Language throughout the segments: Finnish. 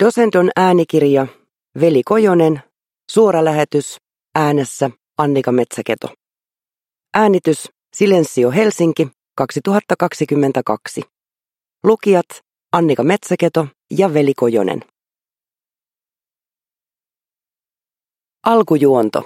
Dosendon äänikirja, Veli Kojonen, suora lähetys, äänessä Annika Metsäketo. Äänitys Silensio Helsinki 2022. Lukijat Annika Metsäketo ja Veli Kojonen. Alkujuonto.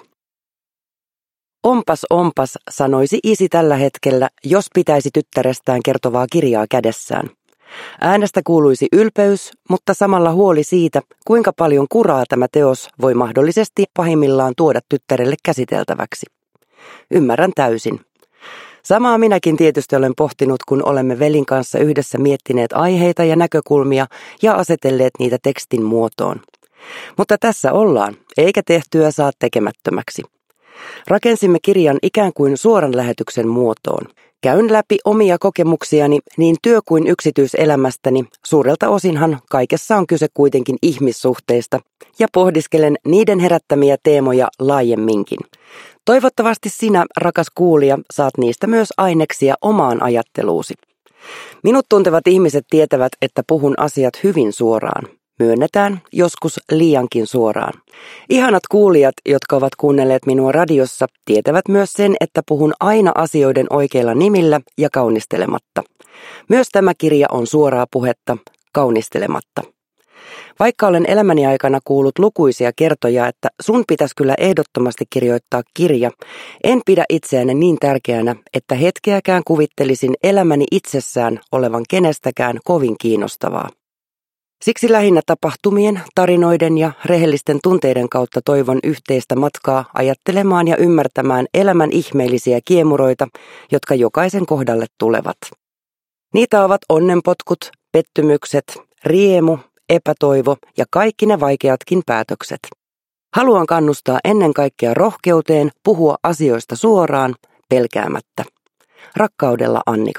Onpas, sanoisi isi tällä hetkellä, jos pitäisi tyttärestään kertovaa kirjaa kädessään. Äänestä kuuluisi ylpeys, mutta samalla huoli siitä, kuinka paljon kuraa tämä teos voi mahdollisesti pahimmillaan tuoda tyttärelle käsiteltäväksi. Ymmärrän täysin. Samaa minäkin tietysti olen pohtinut, kun olemme velin kanssa yhdessä miettineet aiheita ja näkökulmia ja asetelleet niitä tekstin muotoon. Mutta tässä ollaan, eikä tehtyä saa tekemättömäksi. Rakensimme kirjan ikään kuin suoran lähetyksen muotoon. Käyn läpi omia kokemuksiani niin työ- kuin yksityiselämästäni, suurelta osinhan kaikessa on kyse kuitenkin ihmissuhteista, ja pohdiskelen niiden herättämiä teemoja laajemminkin. Toivottavasti sinä, rakas kuulija, saat niistä myös aineksia omaan ajatteluusi. Minut tuntevat ihmiset tietävät, että puhun asiat hyvin suoraan. Myönnetään, joskus liiankin suoraan. Ihanat kuulijat, jotka ovat kuunnelleet minua radiossa, tietävät myös sen, että puhun aina asioiden oikeilla nimillä ja kaunistelematta. Myös tämä kirja on suoraa puhetta, kaunistelematta. Vaikka olen elämäni aikana kuullut lukuisia kertoja, että sun pitäisi kyllä ehdottomasti kirjoittaa kirja, en pidä itseäni niin tärkeänä, että hetkeäkään kuvittelisin elämäni itsessään olevan kenestäkään kovin kiinnostavaa. Siksi lähinnä tapahtumien, tarinoiden ja rehellisten tunteiden kautta toivon yhteistä matkaa ajattelemaan ja ymmärtämään elämän ihmeellisiä kiemuroita, jotka jokaisen kohdalle tulevat. Niitä ovat onnenpotkut, pettymykset, riemu, epätoivo ja kaikki ne vaikeatkin päätökset. Haluan kannustaa ennen kaikkea rohkeuteen puhua asioista suoraan, pelkäämättä. Rakkaudella, Annika.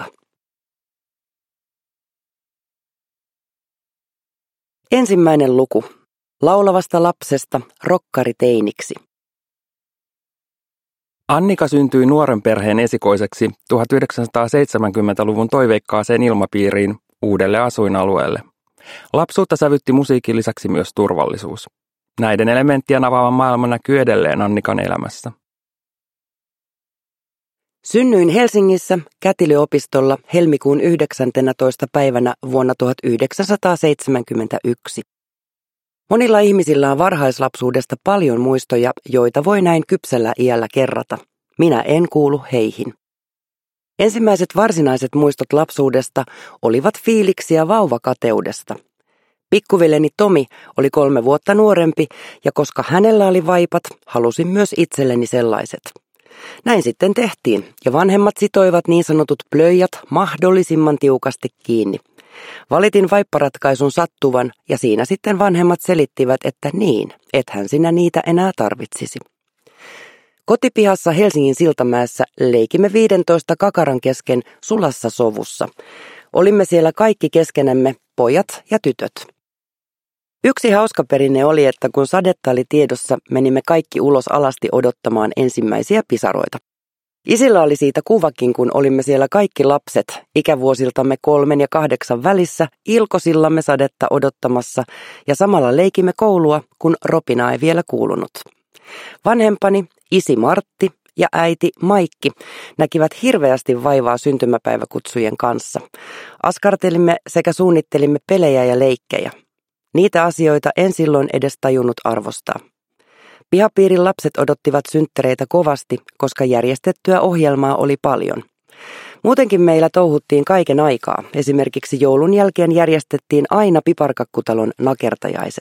Ensimmäinen luku. Laulavasta lapsesta rokkariteiniksi. Annika syntyi nuoren perheen esikoiseksi 1970-luvun toiveikkaaseen ilmapiiriin uudelle asuinalueelle. Lapsuutta sävytti musiikin lisäksi myös turvallisuus. Näiden elementtien avaavan maailma näkyy edelleen Annikan elämässä. Synnyin Helsingissä Kätilöopistolla helmikuun 19. päivänä vuonna 1971. Monilla ihmisillä on varhaislapsuudesta paljon muistoja, joita voi näin kypsällä iällä kerrata. Minä en kuulu heihin. Ensimmäiset varsinaiset muistot lapsuudesta olivat fiiliksiä vauvakateudesta. Pikkuveljeni Tomi oli 3 vuotta nuorempi ja koska hänellä oli vaipat, halusin myös itselleni sellaiset. Näin sitten tehtiin, ja vanhemmat sitoivat niin sanotut plöijät mahdollisimman tiukasti kiinni. Valitin vaipparatkaisun sattuvan, ja siinä sitten vanhemmat selittivät, että niin, ethän sinä niitä enää tarvitsisi. Kotipihassa Helsingin Siltamäessä leikimme 15 kakaran kesken sulassa sovussa. Olimme siellä kaikki keskenämme, pojat ja tytöt. Yksi hauska perinne oli, että kun sadetta oli tiedossa, menimme kaikki ulos alasti odottamaan ensimmäisiä pisaroita. Isillä oli siitä kuvakin, kun olimme siellä kaikki lapset, ikävuosiltamme 3 ja 8 välissä, ilkosillamme sadetta odottamassa ja samalla leikimme koulua, kun ropina ei vielä kuulunut. Vanhempani, isi Martti ja äiti Maikki näkivät hirveästi vaivaa syntymäpäiväkutsujen kanssa. Askartelimme sekä suunnittelimme pelejä ja leikkejä. Niitä asioita en silloin edes tajunnut arvostaa. Pihapiirin lapset odottivat synttäreitä kovasti, koska järjestettyä ohjelmaa oli paljon. Muutenkin meillä touhuttiin kaiken aikaa. Esimerkiksi joulun jälkeen järjestettiin aina piparkakkutalon nakertajaiset.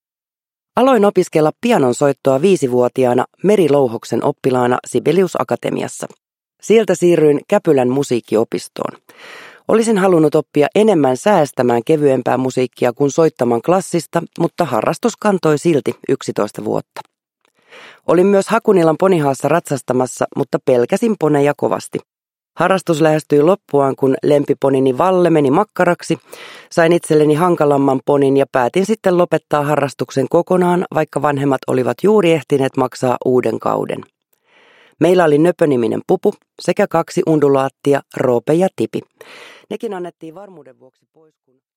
Aloin opiskella pianonsoittoa 5-vuotiaana Meri Louhoksen oppilaana Sibelius Akatemiassa. Sieltä siirryin Käpylän musiikkiopistoon. Olisin halunnut oppia enemmän säästämään kevyempää musiikkia kuin soittamaan klassista, mutta harrastus kantoi silti 11 vuotta. Olin myös Hakunilan ponihaassa ratsastamassa, mutta pelkäsin poneja kovasti. Harrastus lähestyi loppuaan, kun lempiponini Valle meni makkaraksi, sain itselleni hankalamman ponin ja päätin sitten lopettaa harrastuksen kokonaan, vaikka vanhemmat olivat juuri ehtineet maksaa uuden kauden. Meillä oli Nöpö-niminen pupu sekä 2 undulaattia, Roope ja Tipi. Nekin annettiin varmuuden vuoksi pois, kun